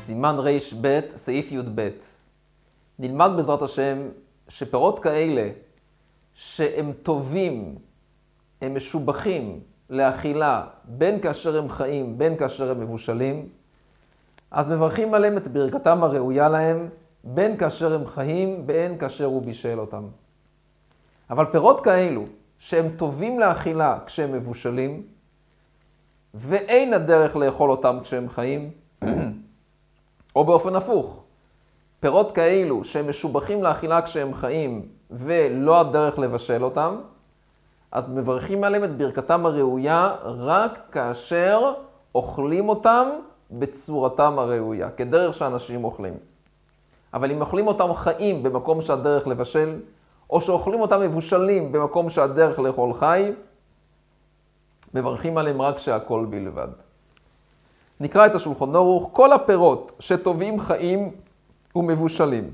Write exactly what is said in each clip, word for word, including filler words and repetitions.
סימן רש ב' סעיף י' ב'. נלמד בעזרת השם שפירות כאלה שהם טובים, הם משובחים לאכילה בין כאשר הם חיים, בין כאשר הם מבושלים, אז מברכים עליהם את ברכתם הראויה להם, בין כאשר הם חיים, בין כאשר הוא בישל אותם. אבל פירות כאלו שהם טובים לאכילה כשהם מבושלים, ואין הדרך לאכול אותם כשהם חיים, או באופן הפוך, פירות כאלו שהם משובחים לאכילה כשהם חיים, ולא הדרך לבשל אותם, אז מברכים עליהם את ברכתם הראויה רק כאשר אוכלים אותם בצורתם הראויה, כדרך שאנשים אוכלים. אבל אם אוכלים אותם חיים במקום שהדרך לבשל, או שאוכלים אותם מבושלים במקום שהדרך לאכול חי, מברכים עליהם רק שהכל בלבד. נקרא את השולחן ערוך, כל הפירות שטובים חיים ומבושלים,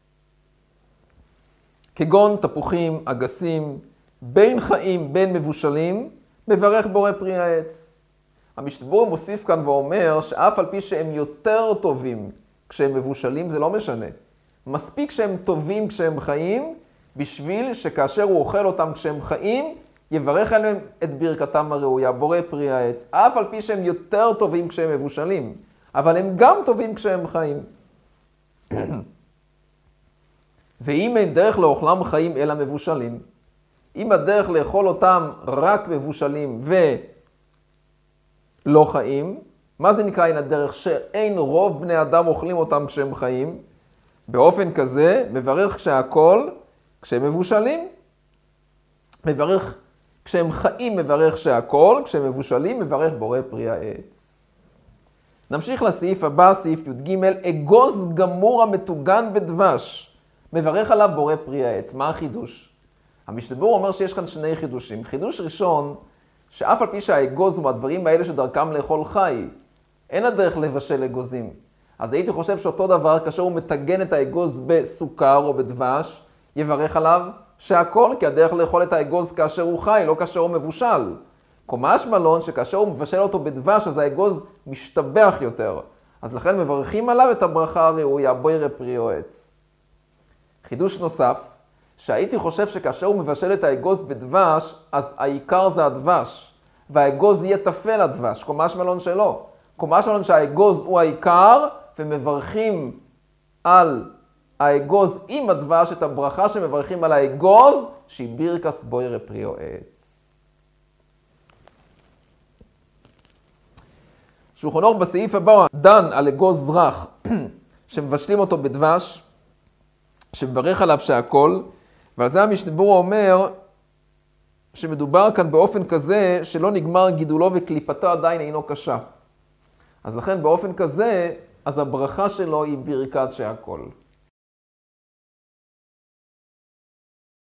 כגון תפוחים, אגסים, בין חיים בין מבושלים, מברך בורא פרי העץ. המשתברור מוסיף כאן ואומר שאף על פי שהם יותר טובים כשהם מבושלים, זה לא משנה. מספיק שהם טובים כשהם חיים, בשביל שכאשר הוא אוכל אותם כשהם חיים, יברך עליהם את ברכתם הראויה, בורא פרי העץ. אף על פי שהם יותר טובים כשהם מבושלים, אבל הם גם טובים כשהם חיים. ואם אין דרך לאוכלם חיים אלא מבושלים, אם הדרך לאכול אותם רק מבושלים ולא חיים, מה זה נקרא אין הדרך? שאין רוב בני אדם אוכלים אותם כשהם חיים. באופן כזה, מברך שהכל, כשהם מבושלים, מברך, כשהם חיים מברך שהכל, כשהם מבושלים מברך בורא פרי העץ. נמשיך לסעיף הבא, סעיף י' ג', אגוז גמור המטוגן בדבש, מברך עליו בורא פרי העץ. מה החידוש? המשתברור אומר שיש כאן שני חידושים. חידוש ראשון, שאף על פי שהאגוז הוא מהדברים האלה שדרכם לאכול חי, אין הדרך לבשל אגוזים. אז הייתי חושב שאותו דבר, כאשר הוא מטגן את האגוז בסוכר או בדבש, יברך עליו שהכל, כי הדרך לאכול את האגוז כאשר הוא חי, לא כאשר הוא מבושל. משמע לן שכאשר הוא מבשל אותו בדבש, אז האגוז משתבח יותר. אז לכן מברכים עליו את הברכה הראויה, בורא פרי העץ. חידוש נוסף, שהייתי חושב שכאשר הוא מבשל את האגוז בדבש, אז העיקר זה הדבש, והאגוז יהיה תפל הדבש, משמע לן שלא. משמע לן שהאגוז הוא העיקר, ומברכים על האגוז עם הדבש את הברכה שמברכים על האגוז, שהיא ברכס בורא פרי העץ. שולחן ערוך בסעיף הבא דן על אגוז רך, שמבשלים אותו בדבש, שמברך עליו שהכל, ועל זה המשתברור אומר שמדובר כאן באופן כזה שלא נגמר גידולו וקליפתו עדיין אינו קשה. אז לכן באופן כזה, אז הברכה שלו היא ברכת שהכל.